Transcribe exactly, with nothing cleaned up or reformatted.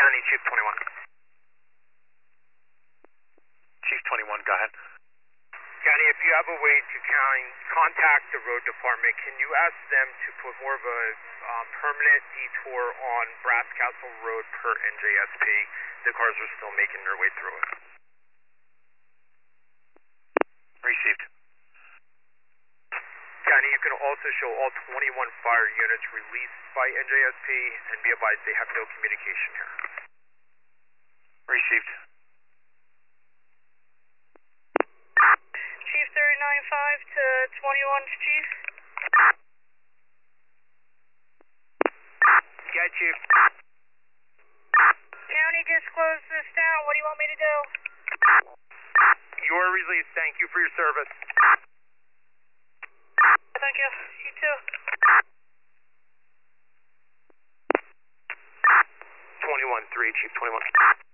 County, Chief twenty-one. Chief twenty-one, go ahead. County, if you have a way to count, contact the road department, can you ask them to put more of a um, permanent detour on Brass Castle Road per N J S P? The cars are still making their way through it. Received. County, you can also show all twenty-one fire units released by N J S P and be advised they have no communication here. Received. Chief thirty-nine five to twenty-one, Chief. Yeah, Chief. County just closed this down. What do you want me to do? You are released. Thank you for your service. Thank you. You too. twenty-one three, Chief twenty-one.